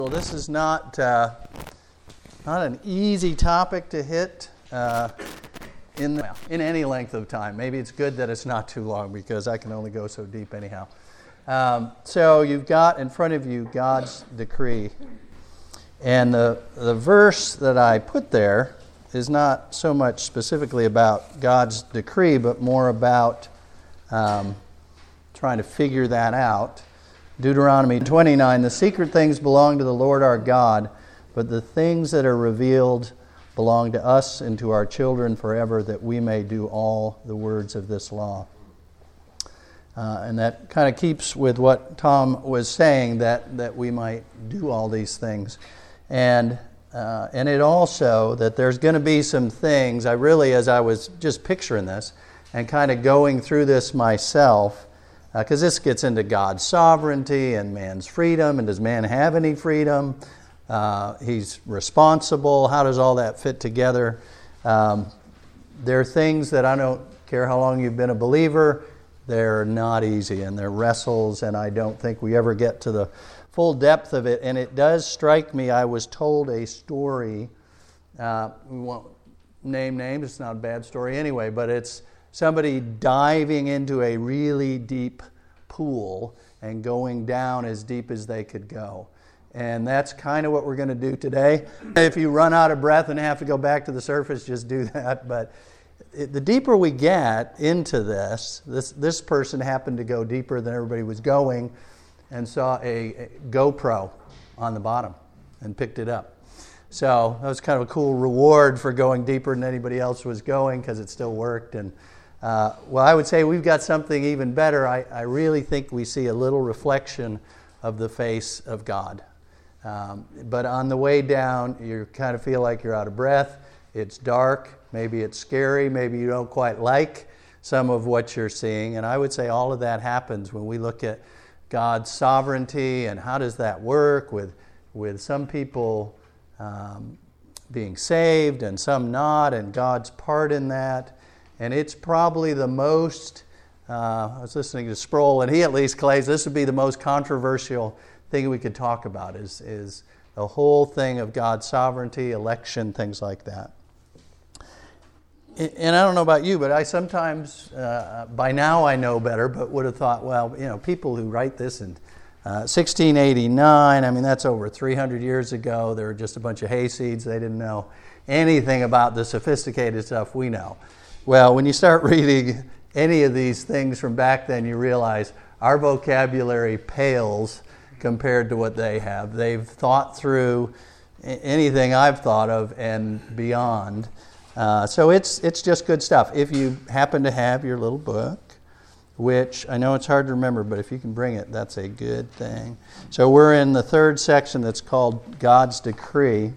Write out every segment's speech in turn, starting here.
Well, this is not an easy topic to hit in any length of time. Maybe it's good that it's not too long because I can only go so deep anyhow. So you've got in front of you God's decree. And the verse that I put there is not so much specifically about God's decree, but more about trying to figure that out. Deuteronomy 29, the secret things belong to the Lord our God, but the things that are revealed belong to us and to our children forever, that we may do all the words of this law. And that kind of keeps with what Tom was saying, that we might do all these things. And it also, that there's going to be some things, I really, as I was just picturing this and kind of going through this myself, because this gets into God's sovereignty and man's freedom, and does man have any freedom? He's responsible. How does all that fit together? There are things that I don't care how long you've been a believer, they're not easy, and they're wrestles, and I don't think we ever get to the full depth of it. And it does strike me, I was told a story, we won't name names, it's not a bad story anyway, but it's somebody diving into a really deep pool and going down as deep as they could go. And that's kind of what we're going to do today. If you run out of breath and have to go back to the surface, just do that. But the deeper we get into this person happened to go deeper than everybody was going and saw a GoPro on the bottom and picked it up. So that was kind of a cool reward for going deeper than anybody else was going, because it still worked. And well, I would say we've got something even better. I really think we see a little reflection of the face of God. But on the way down, you kind of feel like you're out of breath. It's dark. Maybe it's scary. Maybe you don't quite like some of what you're seeing. And I would say all of that happens when we look at God's sovereignty and how does that work with some people being saved and some not, and God's part in that. And it's probably the most, I was listening to Sproul, and he at least claims this would be the most controversial thing we could talk about, is the whole thing of God's sovereignty, election, things like that. And I don't know about you, but I sometimes, by now I know better, but would have thought, well, people who write this in 1689, I mean, that's over 300 years ago. They were just a bunch of hayseeds. They didn't know anything about the sophisticated stuff we know. Well, when you start reading any of these things from back then, you realize our vocabulary pales compared to what they have. They've thought through anything I've thought of and beyond. So it's just good stuff. If you happen to have your little book, which I know it's hard to remember, but if you can bring it, that's a good thing. So we're in the third section that's called God's Decree.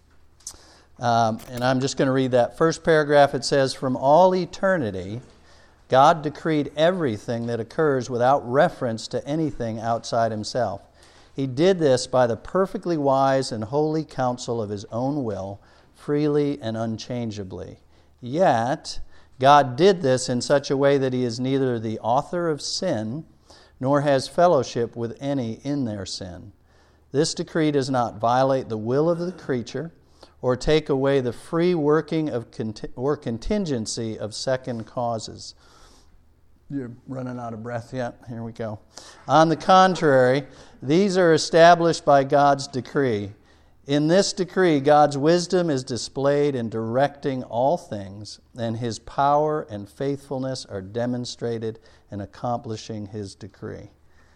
And I'm just going to read that first paragraph. It says, "From all eternity, God decreed everything that occurs without reference to anything outside himself. He did this by the perfectly wise and holy counsel of his own will, freely and unchangeably. Yet, God did this in such a way that he is neither the author of sin, nor has fellowship with any in their sin. This decree does not violate the will of the creature, or take away the free working of or contingency of second causes." You're running out of breath yet? Here we go. "On the contrary, these are established by God's decree. In this decree, God's wisdom is displayed in directing all things, and his power and faithfulness are demonstrated in accomplishing his decree."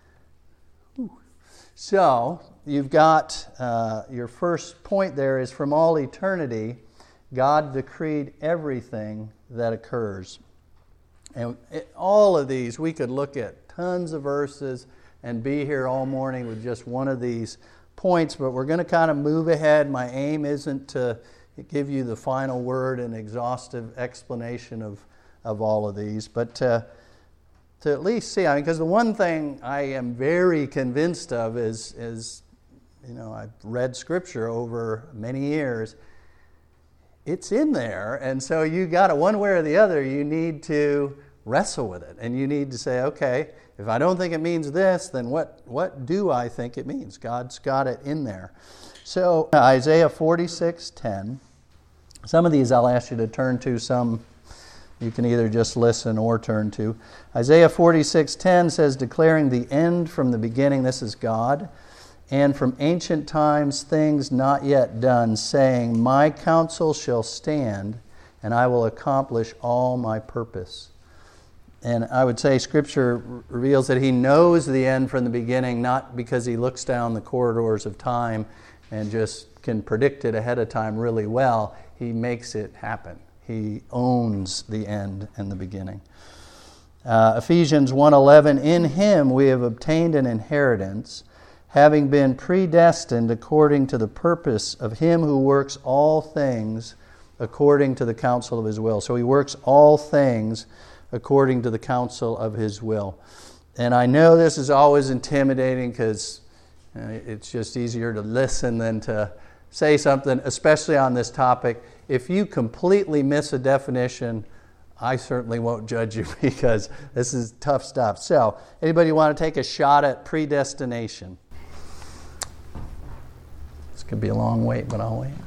So, you've got your first point there is, from all eternity, God decreed everything that occurs. And all of these, we could look at tons of verses and be here all morning with just one of these points, but we're going to kind of move ahead. My aim isn't to give you the final word and exhaustive explanation of all of these, but to at least see, because the one thing I am very convinced of is, I've read Scripture over many years, it's in there, and so you got to, one way or the other, you need to wrestle with it. And you need to say, okay, if I don't think it means this, then what do I think it means? God's got it in there. So Isaiah 46:10. Some of these I'll ask you to turn to, some you can either just listen or turn to. Isaiah 46:10 says, declaring the end from the beginning, this is God, and from ancient times things not yet done, saying, my counsel shall stand, and I will accomplish all my purpose. And I would say Scripture reveals that he knows the end from the beginning, not because he looks down the corridors of time and just can predict it ahead of time really well. He makes it happen. He owns the end and the beginning. Ephesians 1:11, in him we have obtained an inheritance, having been predestined according to the purpose of him who works all things according to the counsel of his will. So he works all things according to the counsel of his will. And I know this is always intimidating because it's just easier to listen than to say something, especially on this topic. If you completely miss a definition, I certainly won't judge you because this is tough stuff. So, anybody want to take a shot at predestination? This could be a long wait, but I'll wait.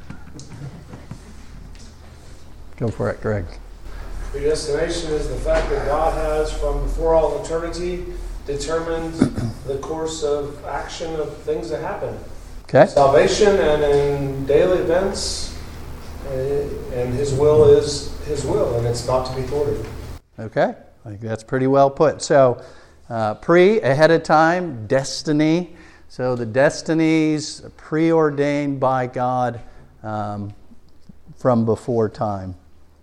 Go for it, Greg. Predestination is the fact that God has, from before all eternity, determined the course of action of things that happen. Okay. Salvation and in daily events, and his will is his will, and it's not to be thwarted. Okay, I think that's pretty well put. So, ahead of time, destiny. So the destinies preordained by God from before time.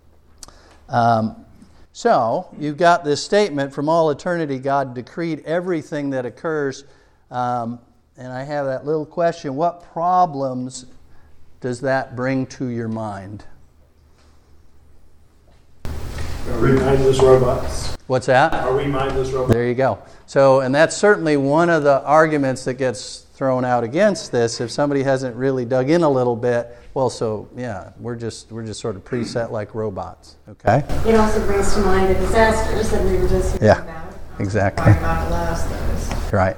So you've got this statement, from all eternity God decreed everything that occurs. And I have that little question, what problems does that bring to your mind? Are we mindless robots? What's that? Are we mindless robots? There you go. So, and that's certainly one of the arguments that gets thrown out against this. If somebody hasn't really dug in a little bit, well, so yeah, we're just sort of preset like robots. Okay. It also brings to mind the disasters that we were just hearing about. Exactly. Why not allows those? Right.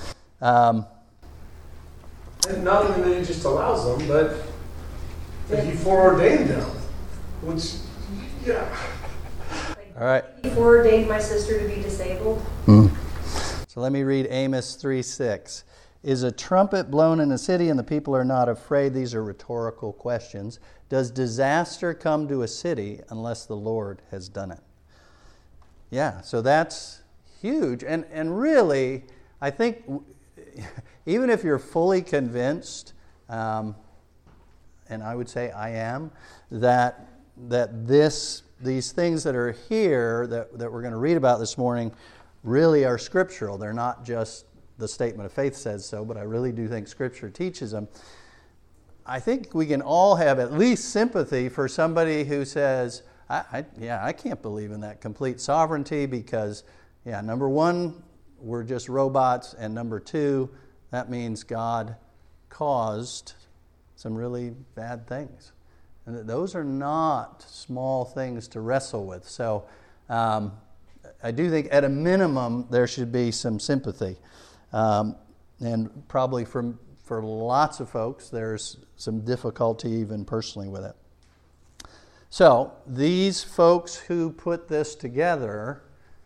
And not only that he just allows them, but that he foreordained them. Which, yeah. All right. He foreordained my sister to be disabled. So let me read Amos 3:6. Is a trumpet blown in a city and the people are not afraid? These are rhetorical questions. Does disaster come to a city unless the Lord has done it? Yeah, so that's huge. And really, I think even if you're fully convinced, and I would say I am, that these things that are here that we're going to read about this morning really are scriptural. They're not just the statement of faith says so, but I really do think Scripture teaches them. I think we can all have at least sympathy for somebody who says, I can't believe in that complete sovereignty because, number one, we're just robots, and number two, that means God caused some really bad things. And those are not small things to wrestle with. So I do think at a minimum there should be some sympathy. And probably for lots of folks there's some difficulty even personally with it. So these folks who put this together,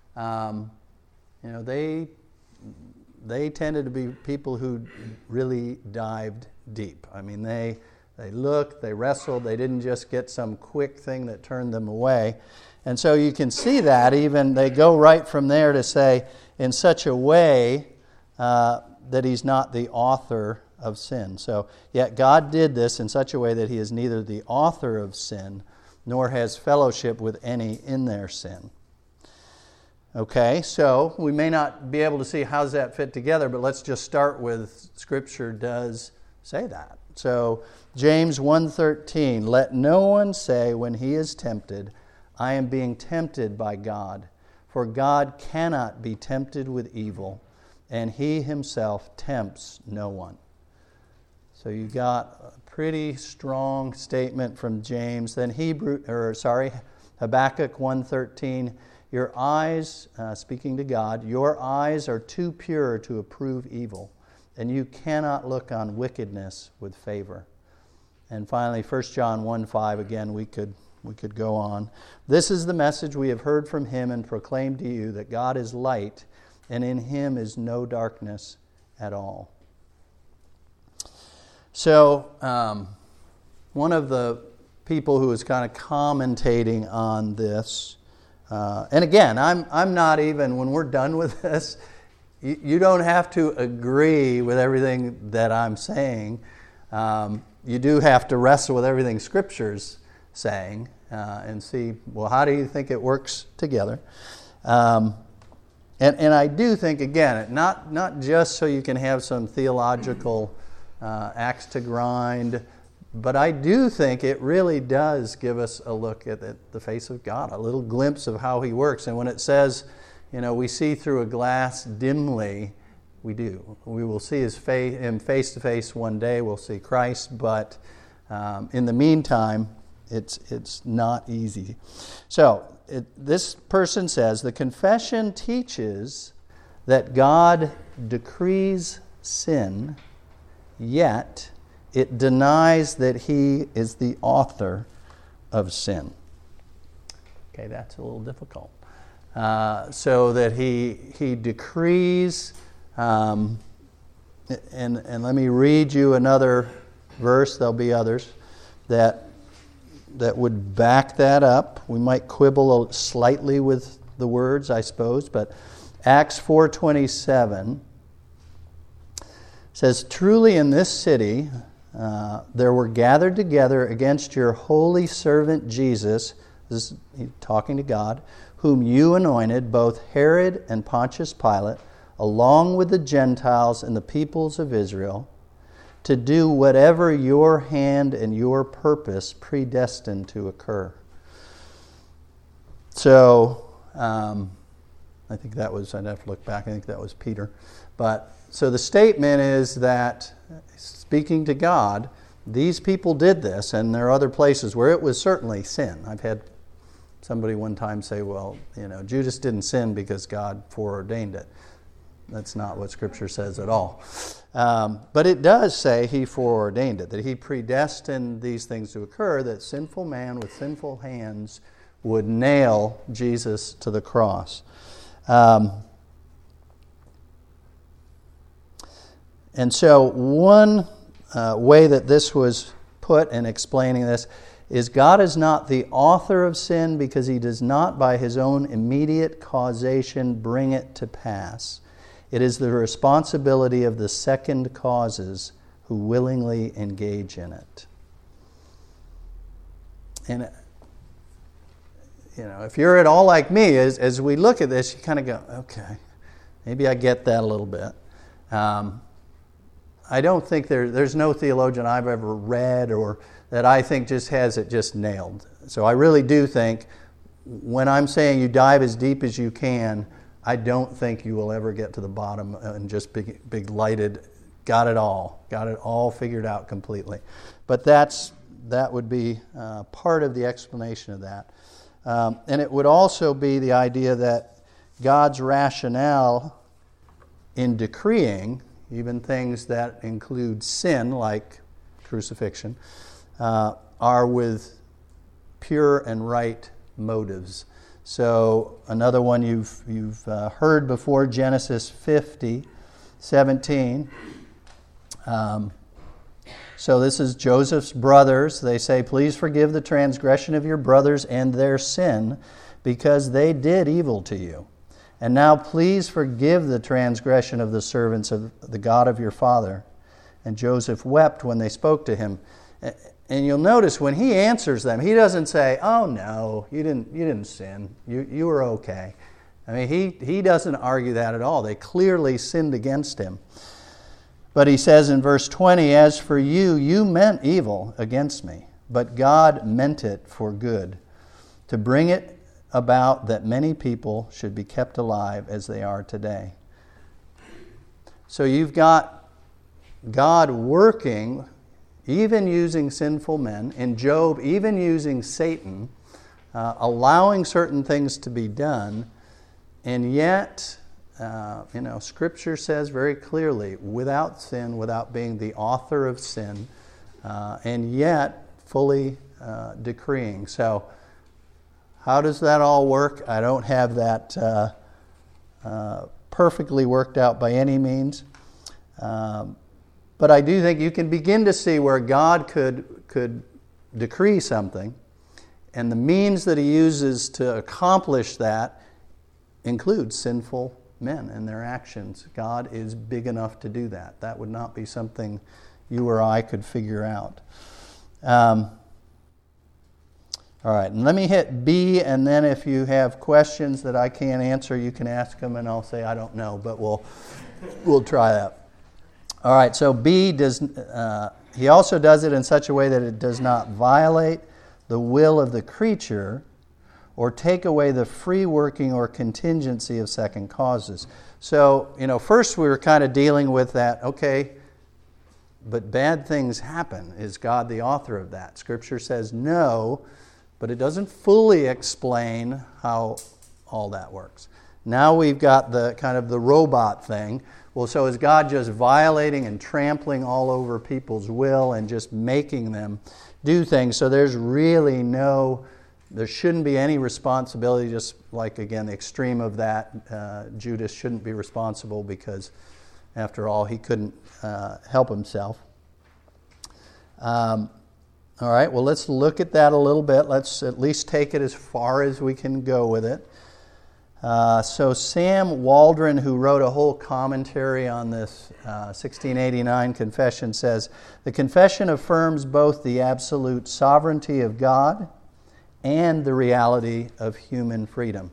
they tended to be people who really dived deep. I mean, they looked, they wrestled, they didn't just get some quick thing that turned them away. And so you can see that even they go right from there to say, in such a way that he's not the author of sin. So, yet God did this in such a way that he is neither the author of sin, nor has fellowship with any in their sin. Okay, so we may not be able to see how does that fit together, but let's just start with Scripture does say that. So, James 1:13, let no one say when he is tempted, I am being tempted by God. For God cannot be tempted with evil, and he himself tempts no one. So you got a pretty strong statement from James. Then Habakkuk 1:13, Your eyes, speaking to God, your eyes are too pure to approve evil, and you cannot look on wickedness with favor. And finally, 1 John 1:5, again, we could go on. This is the message we have heard from him and proclaimed to you, that God is light, and in him is no darkness at all. So, one of the people who was kind of commentating on this, and again, I'm not even, when we're done with this, you don't have to agree with everything that I'm saying. You do have to wrestle with everything Scripture's saying and see, well, how do you think it works together? And I do think, again, not just so you can have some theological axe to grind, but I do think it really does give us a look at the face of God, a little glimpse of how he works. And when it says, we see through a glass dimly, we do. We will see him face to face one day. We'll see Christ, but in the meantime, it's not easy. So this person says, the confession teaches that God decrees sin, yet it denies that he is the author of sin. Okay, that's a little difficult. So that he decrees, and let me read you another verse. There'll be others that would back that up. We might quibble slightly with the words, I suppose, but Acts 4:27 says, truly in this city there were gathered together against your holy servant Jesus, this is talking to God, whom you anointed, both Herod and Pontius Pilate, along with the Gentiles and the peoples of Israel, to do whatever your hand and your purpose predestined to occur. So, I think that was, I'd have to look back, I think that was Peter. But, so the statement is that, speaking to God, these people did this, and there are other places where it was certainly sin. I've had somebody one time say, well, Judas didn't sin because God foreordained it. That's not what Scripture says at all. But it does say he foreordained it, that he predestined these things to occur, that sinful man with sinful hands would nail Jesus to the cross. And so one way that this was put in explaining this is God is not the author of sin because he does not by his own immediate causation bring it to pass. It is the responsibility of the second causes who willingly engage in it. And, if you're at all like me, as we look at this, you kind of go, okay, maybe I get that a little bit. I don't think there's no theologian I've ever read or that I think just has it just nailed. So I really do think when I'm saying you dive as deep as you can, I don't think you will ever get to the bottom and just big lighted, got it all figured out completely. But that would be part of the explanation of that. And it would also be the idea that God's rationale in decreeing, even things that include sin, like crucifixion, are with pure and right motives. So another one you've heard before, Genesis 50:17. So this is Joseph's brothers. They say, please forgive the transgression of your brothers and their sin, because they did evil to you. And now please forgive the transgression of the servants of the God of your father. And Joseph wept when they spoke to him. And you'll notice when he answers them, he doesn't say, oh no, you didn't sin. You were okay. I mean, he doesn't argue that at all. They clearly sinned against him. But he says in verse 20, as for you, you meant evil against me, but God meant it for good, to bring it about that many people should be kept alive as they are today. So you've got God working, even using sinful men, in Job, even using Satan, allowing certain things to be done, and yet, Scripture says very clearly, without sin, without being the author of sin, and yet fully decreeing. So, how does that all work? I don't have that perfectly worked out by any means. But I do think you can begin to see where God could decree something, and the means that he uses to accomplish that includes sinful men and their actions. God is big enough to do that. That would not be something you or I could figure out. All right, and let me hit B, and then if you have questions that I can't answer, you can ask them, and I'll say I don't know, but we'll try that. All right, so B he also does it in such a way that it does not violate the will of the creature or take away the free working or contingency of second causes. So, first we were kind of dealing with that, okay, but bad things happen. Is God the author of that? Scripture says no, but it doesn't fully explain how all that works. Now we've got the kind of the robot thing. Well, so is God just violating and trampling all over people's will and just making them do things? So there shouldn't be any responsibility, just like, again, the extreme of that. Judas shouldn't be responsible because, after all, he couldn't help himself. All right, well, let's look at that a little bit. Let's at least take it as far as we can go with it. So Sam Waldron, who wrote a whole commentary on this 1689 confession, says, the confession affirms both the absolute sovereignty of God and the reality of human freedom.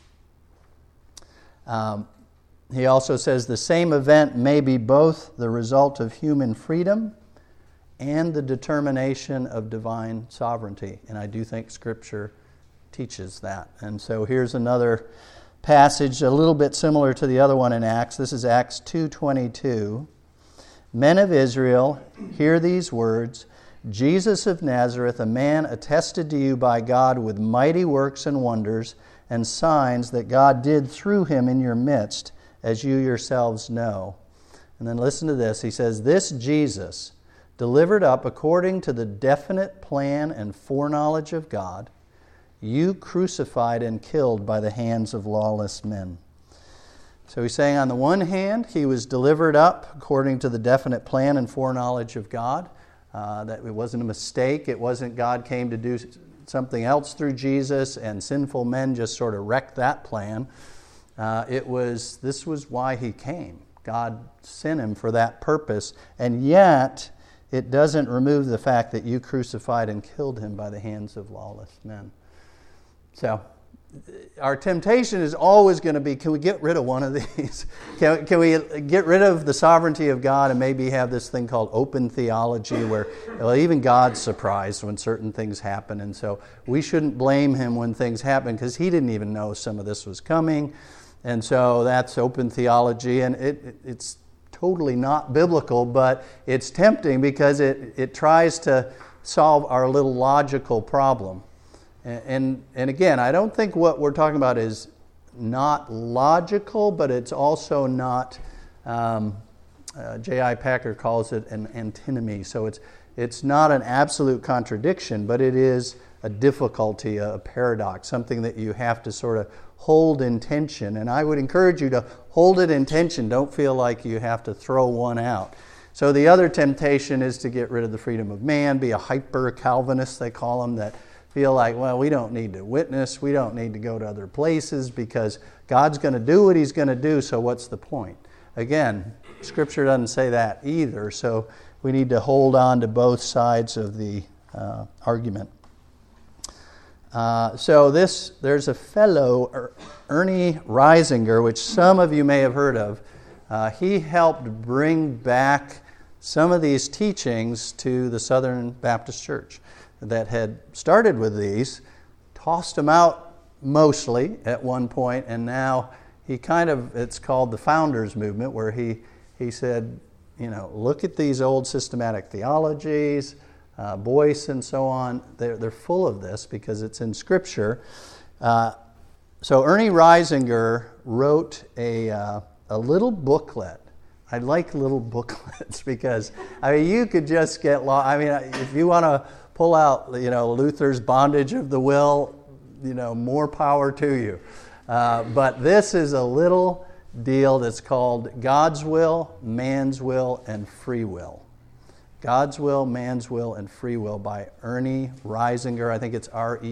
He also says the same event may be both the result of human freedom and the determination of divine sovereignty. And I do think Scripture teaches that. And so here's another passage a little bit similar to the other one in Acts. This is Acts 2:22. Men of Israel, hear these words. Jesus of Nazareth, a man attested to you by God with mighty works and wonders and signs that God did through him in your midst, as you yourselves know. And then listen to this. He says, this Jesus, delivered up according to the definite plan and foreknowledge of God, you crucified and killed by the hands of lawless men. So he's saying on the one hand, he was delivered up according to the definite plan and foreknowledge of God. That it wasn't a mistake. It wasn't God came to do something else through Jesus and sinful men just sort of wrecked that plan. This was why he came. God sent him for that purpose. And yet, it doesn't remove the fact that you crucified and killed him by the hands of lawless men. So, our temptation is always going to be, can we get rid of one of these? Can we get rid of the sovereignty of God and maybe have this thing called open theology where even God's surprised when certain things happen, and so we shouldn't blame him when things happen because he didn't even know some of this was coming, and so that's open theology, and it's totally not biblical, but it's tempting because it tries to solve our little logical problem. And again, I don't think what we're talking about is not logical, but it's also not, J.I. Packer calls it an antinomy. So it's not an absolute contradiction, but it is a difficulty, a paradox, something that you have to sort of hold in tension. And I would encourage you to hold it in tension. Don't feel like you have to throw one out. So the other temptation is to get rid of the freedom of man, be a hyper-Calvinist, they call them, that feel like, well, we don't need to witness, we don't need to go to other places because God's going to do what he's going to do, so what's the point? Again, Scripture doesn't say that either, so we need to hold on to both sides of the argument. There's a fellow, Ernie Reisinger, which some of you may have heard of. He helped bring back some of these teachings to the Southern Baptist Church that had started with these, tossed them out mostly at one point, and now it's called the Founders Movement, where he said, look at these old systematic theologies, Boyce and so on. They're full of this because it's in Scripture. So Ernie Reisinger wrote a little booklet. I like little booklets because you could just get lost. If you want to pull out Luther's Bondage of the Will, more power to you. But this is a little deal that's called God's Will, Man's Will, and Free Will. God's Will, Man's Will, and Free Will by Ernie Reisinger. I think it's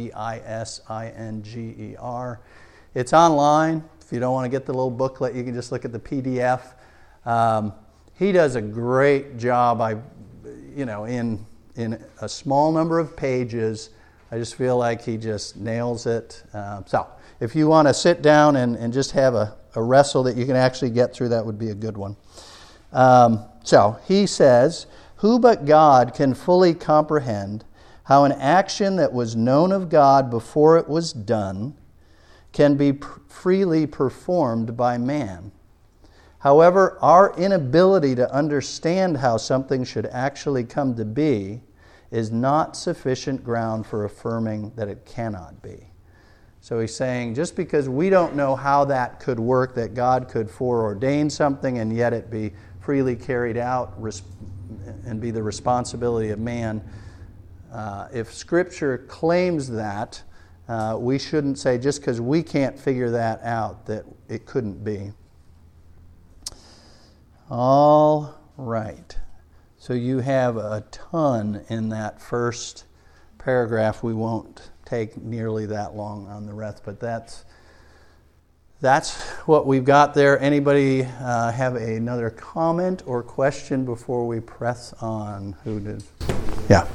Reisinger. It's online. If you don't want to get the little booklet, you can just look at the PDF. He does a great job. In a small number of pages, I just feel like he just nails it. So if you want to sit down and just have a wrestle that you can actually get through, that would be a good one. So he says, who but God can fully comprehend how an action that was known of God before it was done can be freely performed by man? However, our inability to understand how something should actually come to be is not sufficient ground for affirming that it cannot be. So he's saying just because we don't know how that could work, that God could foreordain something and yet it be freely carried out and be the responsibility of man, if Scripture claims that, we shouldn't say just because we can't figure that out that it couldn't be. All right. So you have a ton in that first paragraph. We won't take nearly that long on the rest, but that's what we've got there. Anybody have another comment or question before we press on? Who did? Yeah.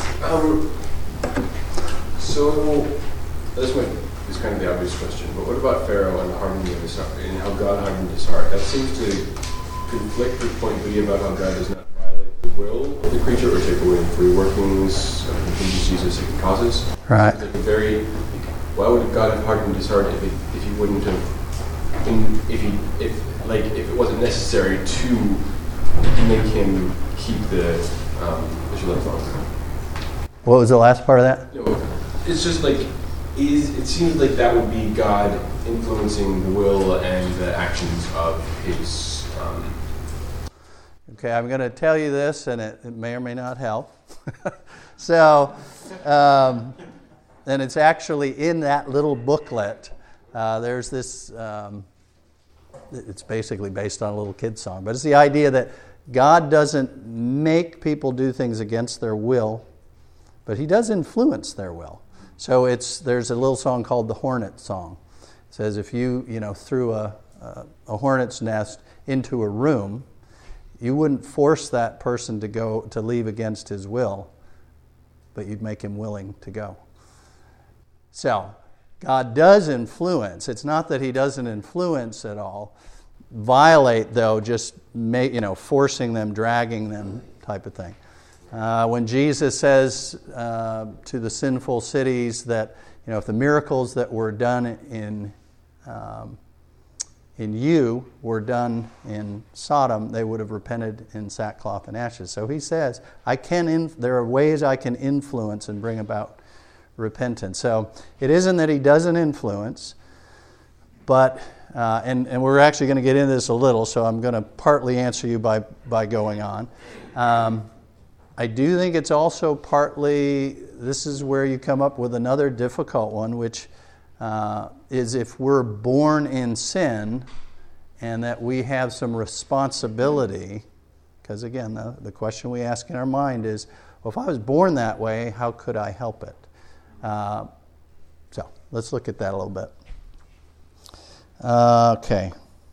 So this is kind of the obvious question, but what about Pharaoh and hardening of his heart, and how God hardened his heart? That seems to conflict with point B about how God does not violate the will of the creature or take away the free workings of contingencies or second causes. Right. Why would God have hardened his heart if he wouldn't have, if it wasn't necessary to make him keep the Israelites laws? What was the last part of that? No, it's just it seems like that would be God influencing the will and the actions of his. Okay, I'm going to tell you this, and it may or may not help. So, and it's actually in that little booklet. There's this, it's basically based on a little kid's song, but it's the idea that God doesn't make people do things against their will, but he does influence their will. So there's a little song called the Hornet Song. It says if you threw a hornet's nest into a room, you wouldn't force that person to leave against his will, but you'd make him willing to go. So God does influence. It's not that he doesn't influence at all. Violate, though, just forcing them, dragging them type of thing. When Jesus says to the sinful cities that, if the miracles that were done in you were done in Sodom, they would have repented in sackcloth and ashes. So he says, there are ways I can influence and bring about repentance. So it isn't that he doesn't influence, but, and we're actually going to get into this a little, so I'm going to partly answer you by going on. I do think it's also partly, this is where you come up with another difficult one, which is if we're born in sin and that we have some responsibility, because again, the question we ask in our mind is, well, if I was born that way, how could I help it? So let's look at that a little bit. Okay.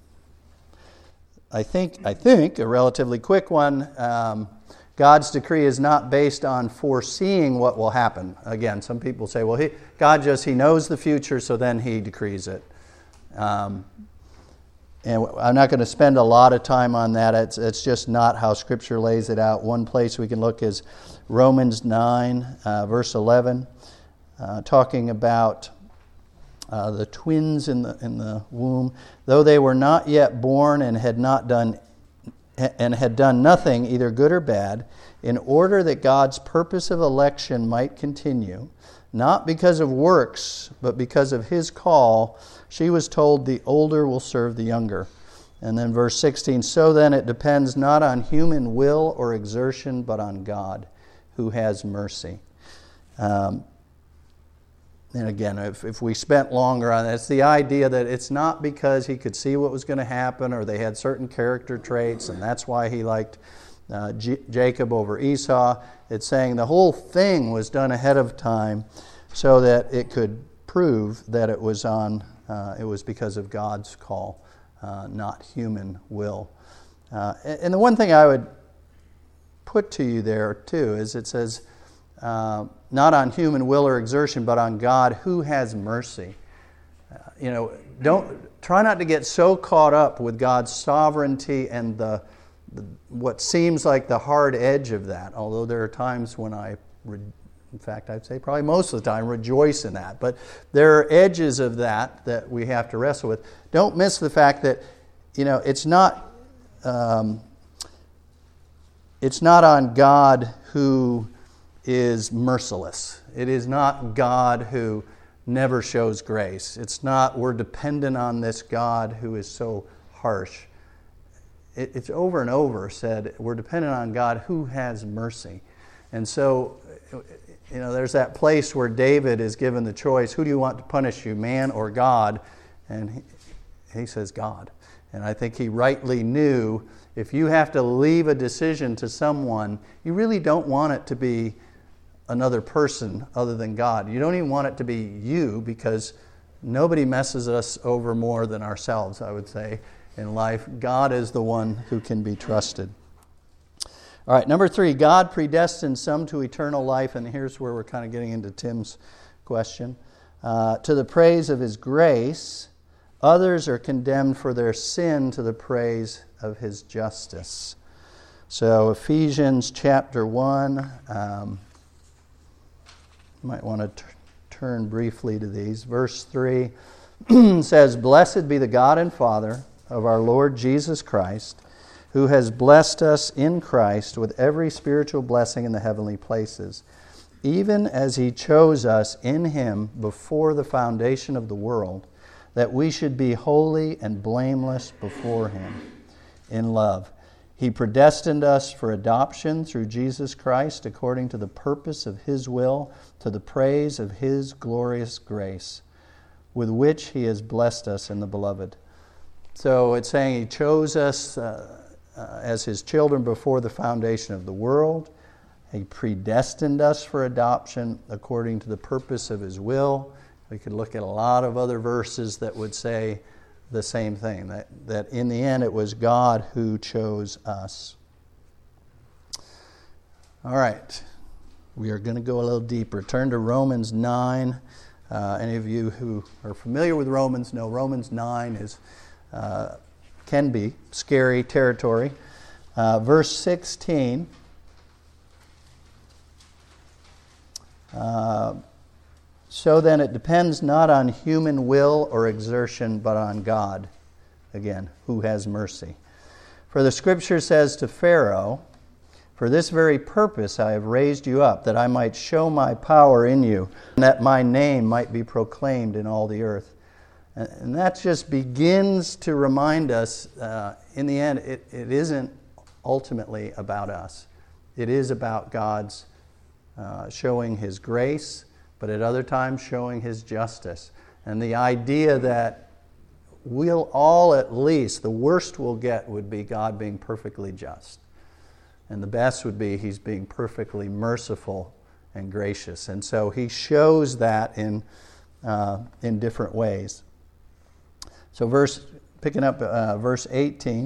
I think a relatively quick one. God's decree is not based on foreseeing what will happen. Again, some people say, well, God he knows the future, so then he decrees it. And I'm not going to spend a lot of time on that. It's just not how Scripture lays it out. One place we can look is Romans 9, verse 11, talking about the twins in the womb. Though they were not yet born and had not done and had done nothing, either good or bad, in order that God's purpose of election might continue, not because of works, but because of his call, she was told the older will serve the younger. And then verse 16, so then it depends not on human will or exertion, but on God, who has mercy. And again, if we spent longer on it, it's the idea that it's not because he could see what was going to happen or they had certain character traits and that's why he liked Jacob over Esau. It's saying the whole thing was done ahead of time so that it could prove that it was because of God's call, not human will. And the one thing I would put to you there too is it says, not on human will or exertion, but on God who has mercy. Don't try not to get so caught up with God's sovereignty and the what seems like the hard edge of that. Although there are times when in fact, I'd say probably most of the time, rejoice in that. But there are edges of that we have to wrestle with. Don't miss the fact that it's not on God who is merciless. It is not God who never shows grace. It's not we're dependent on this God who is so harsh. It's over and over said we're dependent on God who has mercy. And so, there's that place where David is given the choice, who do you want to punish you, man or God? And he says God. And I think he rightly knew if you have to leave a decision to someone, you really don't want it to be another person other than God. You don't even want it to be you because nobody messes us over more than ourselves, I would say, in life. God is the one who can be trusted. All right, number 3, God predestined some to eternal life, and here's where we're kind of getting into Tim's question. To the praise of his grace, others are condemned for their sin to the praise of his justice. So Ephesians chapter 1, might want to turn briefly to these. Verse 3 says, Blessed be the God and Father of our Lord Jesus Christ, who has blessed us in Christ with every spiritual blessing in the heavenly places, even as he chose us in him before the foundation of the world, that we should be holy and blameless before him in love. He predestined us for adoption through Jesus Christ according to the purpose of his will, to the praise of his glorious grace, with which he has blessed us in the beloved. So it's saying he chose us as his children before the foundation of the world. He predestined us for adoption according to the purpose of his will. We could look at a lot of other verses that would say the same thing, that in the end it was God who chose us. All right, we are going to go a little deeper. Turn to Romans 9. Any of you who are familiar with Romans know Romans 9 can be scary territory. Verse 16. So then it depends not on human will or exertion, but on God, again, who has mercy. For the Scripture says to Pharaoh, For this very purpose I have raised you up, that I might show my power in you, and that my name might be proclaimed in all the earth. And that just begins to remind us, in the end, it isn't ultimately about us. It is about God's showing his grace, but at other times showing his justice. And the idea that we'll all at least, the worst we'll get would be God being perfectly just. And the best would be he's being perfectly merciful and gracious. And so he shows that in different ways. So picking up verse 18,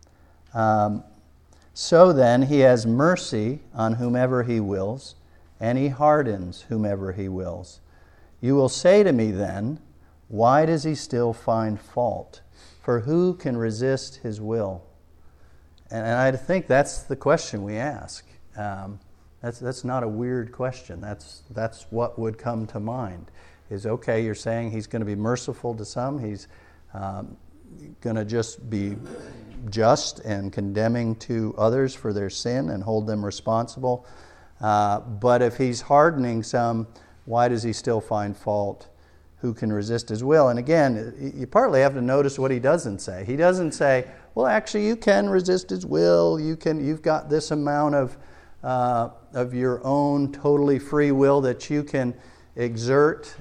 so then he has mercy on whomever he wills, and he hardens whomever he wills. You will say to me then, why does he still find fault? For who can resist his will? And I think that's the question we ask. That's not a weird question. That's what would come to mind. Is okay, you're saying he's going to be merciful to some, he's going to just be just and condemning to others for their sin and hold them responsible. But if he's hardening some, why does he still find fault? Who can resist his will? And again, you partly have to notice what he doesn't say. He doesn't say, well, actually, you can resist his will. You've got this amount of your own totally free will that you can exert.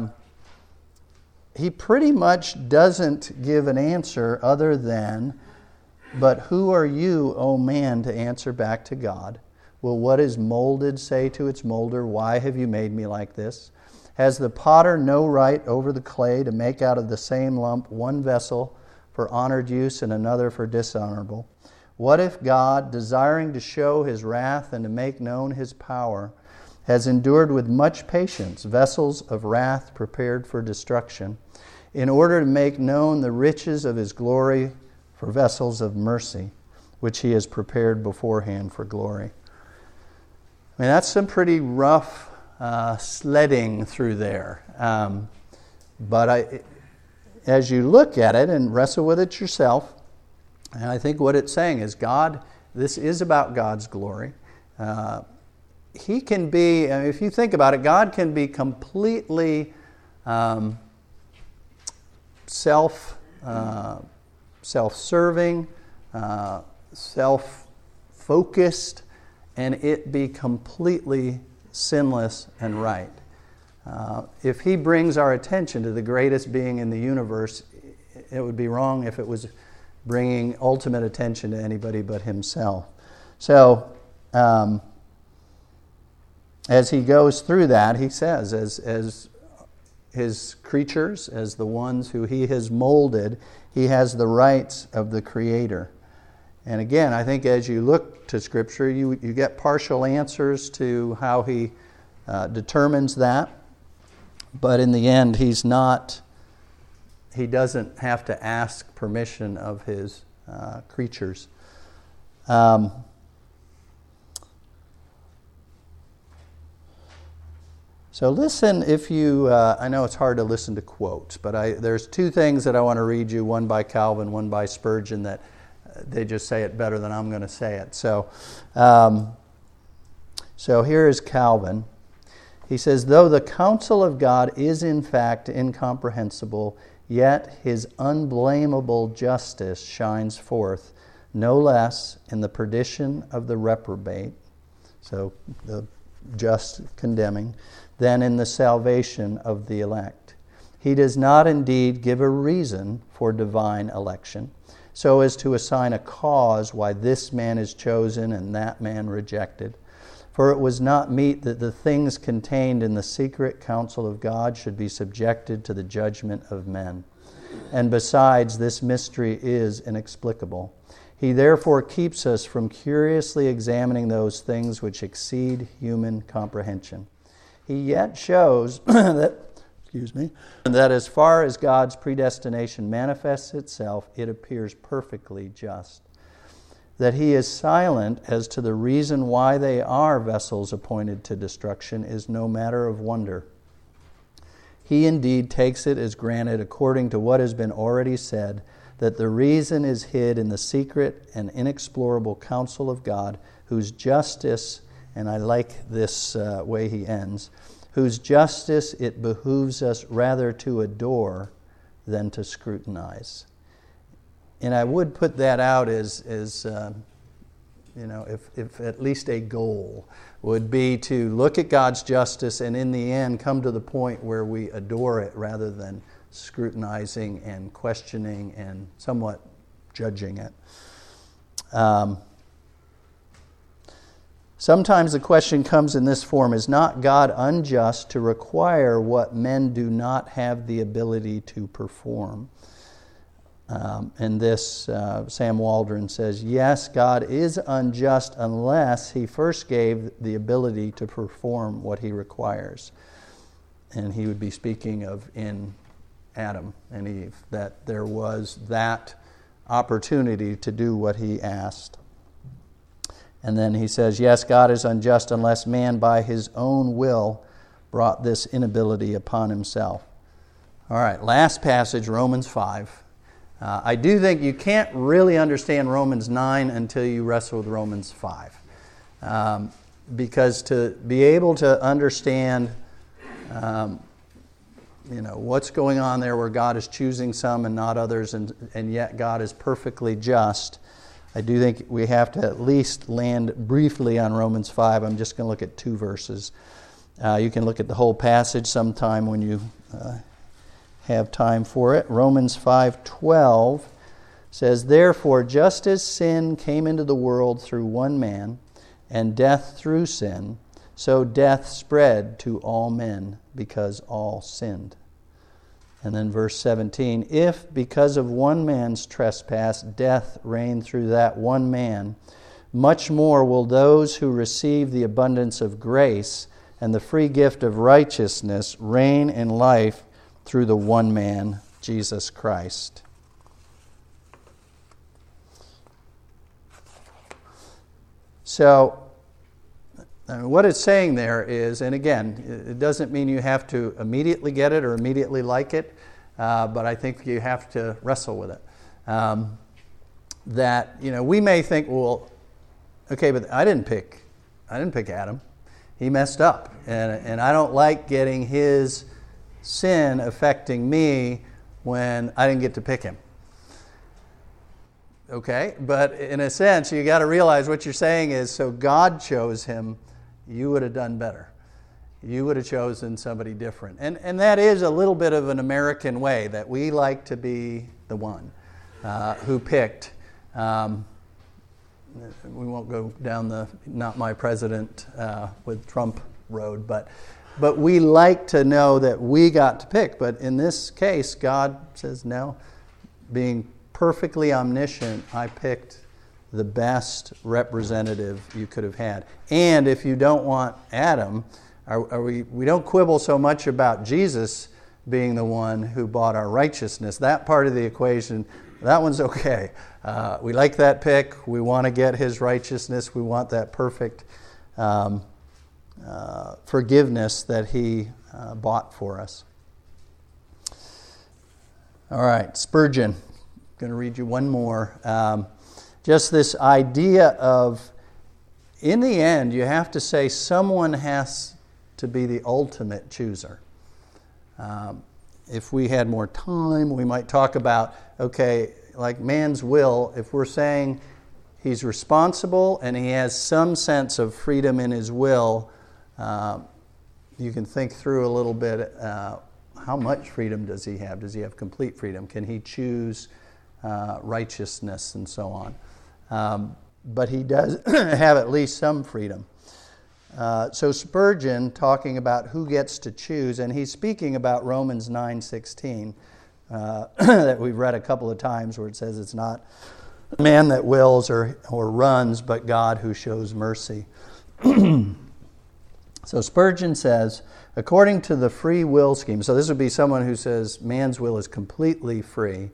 He pretty much doesn't give an answer other than, but who are you, O man, to answer back to God? Will what is molded say to its molder, why have you made me like this? Has the potter no right over the clay to make out of the same lump one vessel for honored use and another for dishonorable? What if God, desiring to show his wrath and to make known his power, has endured with much patience vessels of wrath prepared for destruction, in order to make known the riches of his glory for vessels of mercy, which he has prepared beforehand for glory? I mean, that's some pretty rough sledding through there. But as you look at it and wrestle with it yourself, and I think what it's saying is God, this is about God's glory. He can be, if you think about it, God can be completely self-serving, self-focused, and it be completely sinless and right. If he brings our attention to the greatest being in the universe, it would be wrong if it was bringing ultimate attention to anybody but himself. So, as he goes through that, he says, as his creatures, as the ones who he has molded, he has the rights of the Creator. And again, I think as you look to Scripture, you get partial answers to how he determines that. But in the end, he doesn't have to ask permission of his creatures. So listen, I know it's hard to listen to quotes, but there's two things that I want to read you, one by Calvin, one by Spurgeon, that they just say it better than I'm going to say it. So here is Calvin. He says, though the counsel of God is in fact incomprehensible, yet his unblameable justice shines forth no less in the perdition of the reprobate, so the just condemning, than in the salvation of the elect. He does not indeed give a reason for divine election, so as to assign a cause why this man is chosen and that man rejected. For it was not meet that the things contained in the secret counsel of God should be subjected to the judgment of men. And besides, this mystery is inexplicable. He therefore keeps us from curiously examining those things which exceed human comprehension. He yet shows that as far as God's predestination manifests itself, it appears perfectly just. That he is silent as to the reason why they are vessels appointed to destruction is no matter of wonder. He indeed takes it as granted according to what has been already said, that the reason is hid in the secret and inexplorable counsel of God, whose justice, and I like this way he ends, whose justice it behooves us rather to adore than to scrutinize. And I would put that out as if at least a goal would be to look at God's justice and in the end come to the point where we adore it rather than scrutinizing and questioning and somewhat judging it. Sometimes the question comes in this form: is not God unjust to require what men do not have the ability to perform? And this, Sam Waldron says, yes, God is unjust unless he first gave the ability to perform what he requires. And he would be speaking of in Adam and Eve, that there was that opportunity to do what he asked. And then he says, yes, God is unjust unless man by his own will brought this inability upon himself. All right, last passage, Romans 5. I do think you can't really understand Romans 9 until you wrestle with Romans 5. Because to be able to understand what's going on there where God is choosing some and not others, and yet God is perfectly just, I do think we have to at least land briefly on Romans 5. I'm just going to look at 2 verses. You can look at the whole passage sometime when you have time for it. Romans 5:12 says, "Therefore, just as sin came into the world through one man, and death through sin, so death spread to all men because all sinned." And then verse 17, "If because of one man's trespass death reigned through that one man, much more will those who receive the abundance of grace and the free gift of righteousness reign in life through the one man, Jesus Christ." So, what it's saying there is, and again, it doesn't mean you have to immediately get it or immediately like it, but I think you have to wrestle with it. That, we may think, well, okay, but I didn't pick Adam. He messed up, and I don't like getting his sin affecting me when I didn't get to pick him. Okay, but in a sense, you got to realize what you're saying is, so God chose him, you would have done better. You would have chosen somebody different. And that is a little bit of an American way, that we like to be the one who picked. We won't go down the not my president with Trump road, but we like to know that we got to pick. But in this case, God says, no, being perfectly omniscient, I picked the best representative you could have had. And if you don't want Adam, we don't quibble so much about Jesus being the one who bought our righteousness. That part of the equation, that one's okay. We like that pick. We want to get his righteousness. We want that perfect forgiveness that he bought for us. All right, Spurgeon. I'm going to read you one more. Just this idea of, in the end, you have to say someone has to be the ultimate chooser. If we had more time, we might talk about, okay, like man's will, if we're saying he's responsible and he has some sense of freedom in his will, you can think through a little bit, how much freedom does he have? Does he have complete freedom? Can he choose righteousness and so on? But he does have at least some freedom. So Spurgeon, talking about who gets to choose, and he's speaking about Romans 9:16, that we've read a couple of times, where it says it's not man that wills or runs, but God who shows mercy. So Spurgeon says, according to the free will scheme, so this would be someone who says man's will is completely free.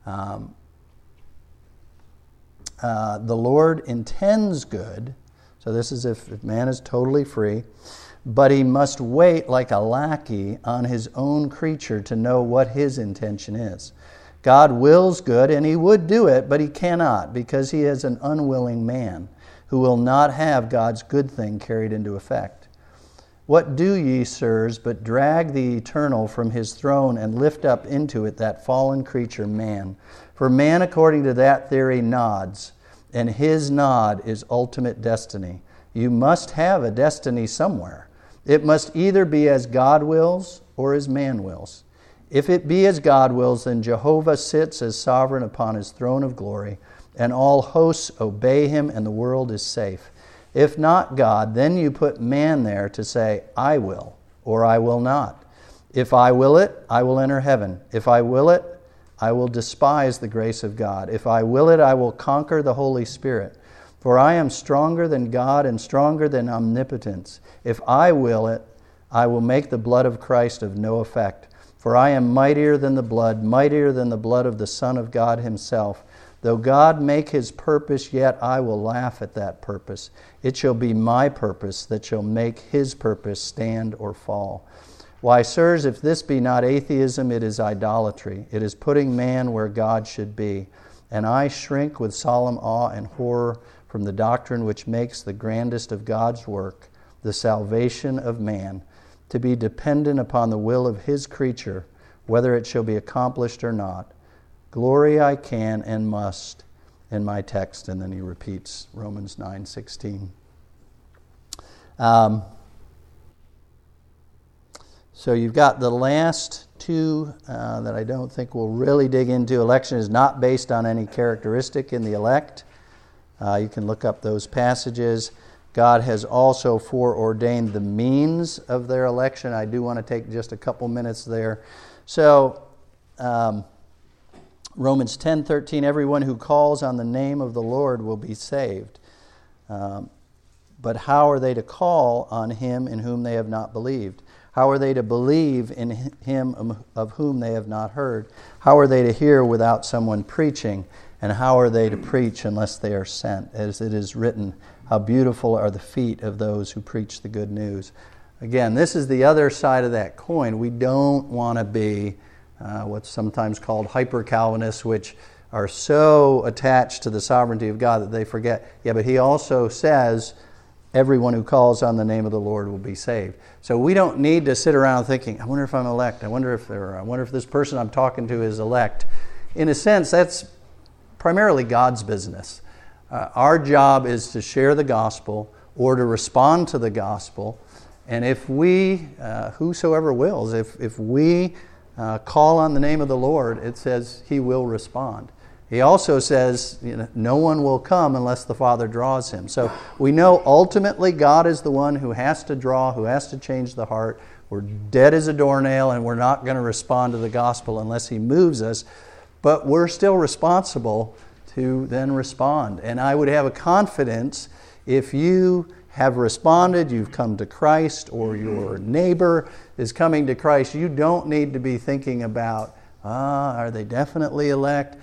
The Lord intends good, so this is if man is totally free, but he must wait like a lackey on his own creature to know what his intention is. God wills good, and he would do it, but he cannot, because he is an unwilling man who will not have God's good thing carried into effect. What do ye, sirs, but drag the eternal from his throne and lift up into it that fallen creature, man? For man, according to that theory, nods, and his nod is ultimate destiny. You must have a destiny somewhere. It must either be as God wills or as man wills. If it be as God wills, then Jehovah sits as sovereign upon his throne of glory, and all hosts obey him, and the world is safe. If not God, then you put man there to say, I will, or I will not. If I will it, I will enter heaven. If I will it, I will despise the grace of God. If I will it, I will conquer the Holy Spirit. For I am stronger than God and stronger than omnipotence. If I will it, I will make the blood of Christ of no effect. For I am mightier than the blood of the Son of God himself. Though God make his purpose, yet I will laugh at that purpose. It shall be my purpose that shall make his purpose stand or fall. Why, sirs, if this be not atheism, it is idolatry. It is putting man where God should be. And I shrink with solemn awe and horror from the doctrine which makes the grandest of God's work, the salvation of man, to be dependent upon the will of his creature, whether it shall be accomplished or not. Glory I can and must in my text. And then he repeats Romans 9:16. So you've got the last two that I don't think we'll really dig into. Election is not based on any characteristic in the elect. You can look up those passages. God has also foreordained the means of their election. I do want to take just a couple minutes there. So, Romans 10:13, everyone who calls on the name of the Lord will be saved. But how are they to call on him in whom they have not believed? How are they to believe in him of whom they have not heard? How are they to hear without someone preaching? And how are they to preach unless they are sent? As it is written, how beautiful are the feet of those who preach the good news. Again, this is the other side of that coin. We don't want to be what's sometimes called hyper-Calvinists, which are so attached to the sovereignty of God that they forget, but he also says, everyone who calls on the name of the Lord will be saved. So we don't need to sit around thinking, I wonder if I'm elect. I wonder if this person I'm talking to is elect. In a sense, that's primarily God's business. Our job is to share the gospel or to respond to the gospel. And if we, whosoever wills, if we call on the name of the Lord, it says he will respond. He also says, no one will come unless the Father draws him. So we know ultimately God is the one who has to draw, who has to change the heart. We're dead as a doornail and we're not going to respond to the gospel unless he moves us. But we're still responsible to then respond. And I would have a confidence if you have responded, you've come to Christ, or your neighbor is coming to Christ, you don't need to be thinking about, are they definitely elect?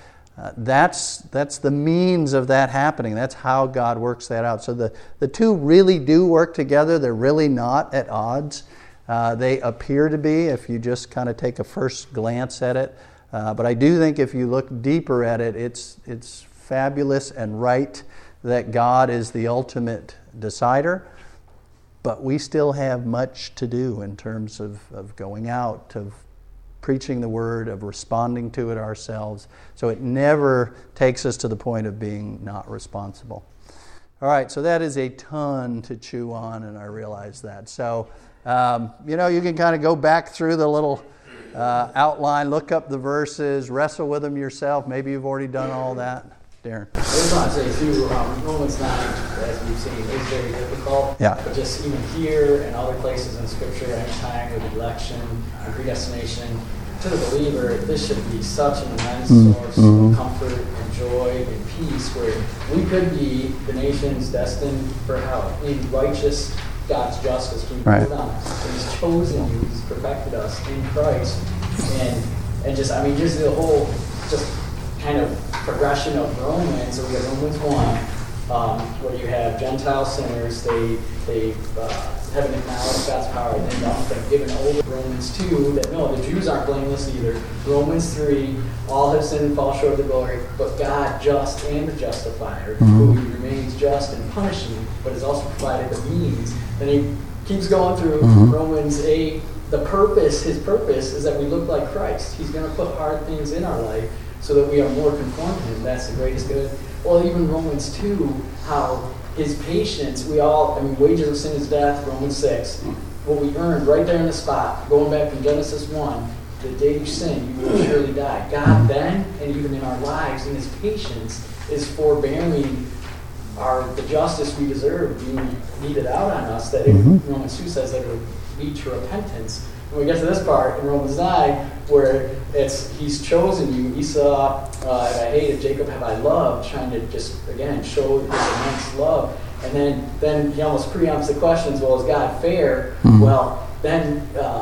That's the means of that happening. That's how God works that out. So the two really do work together. They're really not at odds. They appear to be if you just kind of take a first glance at it. But I do think if you look deeper at it, it's fabulous and right that God is the ultimate decider. But we still have much to do in terms of going out, of preaching the word, of responding to it ourselves. So it never takes us to the point of being not responsible. All right, so that is a ton to chew on, and I realize that. So, you can kind of go back through the little outline, look up the verses, wrestle with them yourself. Maybe you've already done all that. Darren. I just want to say, too, Romans 9, as we've seen, is very difficult. Yeah. But just even here and other places in Scripture, anytime with election and predestination, to the believer, this should be such an immense source of comfort and joy and peace, where we could be the nations destined for hell. In righteous God's justice being put on us. And he's chosen you, he's perfected us in Christ. And just the whole kind of progression of Romans. So we have Romans 1, where you have Gentile sinners, they haven't acknowledged God's power, and then they've given over. Romans 2, that no, the Jews aren't blameless either. Romans 3, all have sinned and fall short of the glory, but God, just and the justifier, who remains just and punishing, but has also provided the means. Then he keeps going through Romans 8. His purpose is that we look like Christ. He's going to put hard things in our life so that we are more conformed to him. That's the greatest good. Well, even Romans 2, how his patience, wages of sin is death, Romans 6. What we earned right there in the spot, going back from Genesis 1, the day you sin, you will surely die. God then, and even in our lives, in his patience, is forbearing the justice we deserve being meted out on us, that Romans 2 says that it would lead to repentance. When we get to this part in Romans 9, where he's chosen you, Esau have I hated, Jacob have I loved, trying to just, again, show his immense love. And then he almost preempts the questions, well, is God fair? Well, then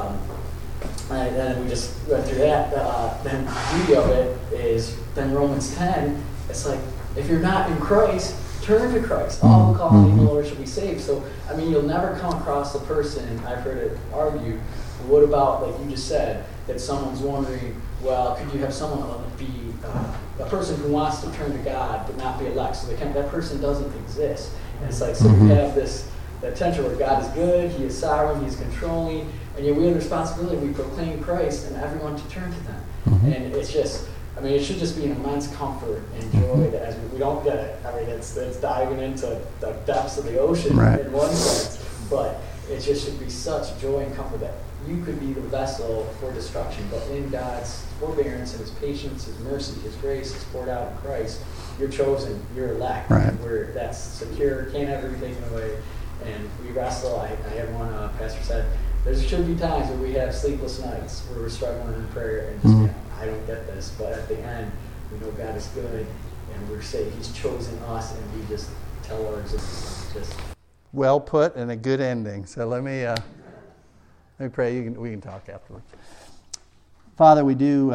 we just went through that. Then the beauty of it is, then Romans 10, it's like, if you're not in Christ, turn to Christ. All who call on the Lord shall be saved. So, I mean, you'll never come across a person, I've heard it argued, what about, like you just said, that someone's wondering, well, could you have someone be a person who wants to turn to God but not be elect? So that person doesn't exist. And it's like, so we have that tension where God is good, He is sovereign, He is controlling, and yet we have the responsibility, we proclaim Christ and everyone to turn to them. And it's just, I mean, it should just be an immense comfort and joy that as we don't get it. I mean, it's diving into the depths of the ocean in one sense, but it just should be such joy and comfort that you could be the vessel for destruction, but in God's forbearance and His patience, His mercy, His grace is poured out in Christ. You're chosen, you're elect, where that's secure, can't ever be taken away. And we wrestle. I had one pastor said, there should be times where we have sleepless nights where we're struggling in prayer and just, I don't get this, but at the end, we know God is good, and we're saying He's chosen us, and we just tell our existence. Just well put and a good ending. So let me pray. We can talk afterwards. Father, we do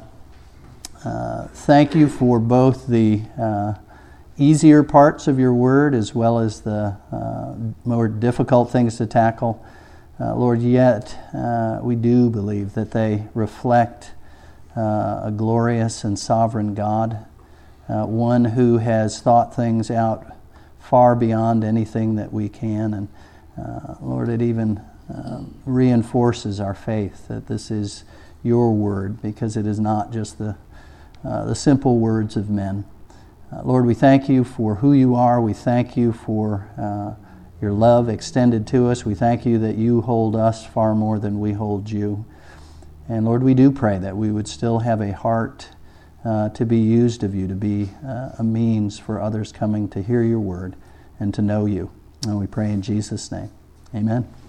thank You for both the easier parts of Your Word as well as the more difficult things to tackle. Lord, yet we do believe that they reflect a glorious and sovereign God, one who has thought things out far beyond anything that we can. And Lord, it even reinforces our faith that this is Your Word, because it is not just the simple words of men. Lord, we thank You for who You are. We thank You for Your love extended to us. We thank You that You hold us far more than we hold You. And Lord, we do pray that we would still have a heart to be used of You, to be a means for others coming to hear Your word and to know You. And we pray in Jesus' name. Amen.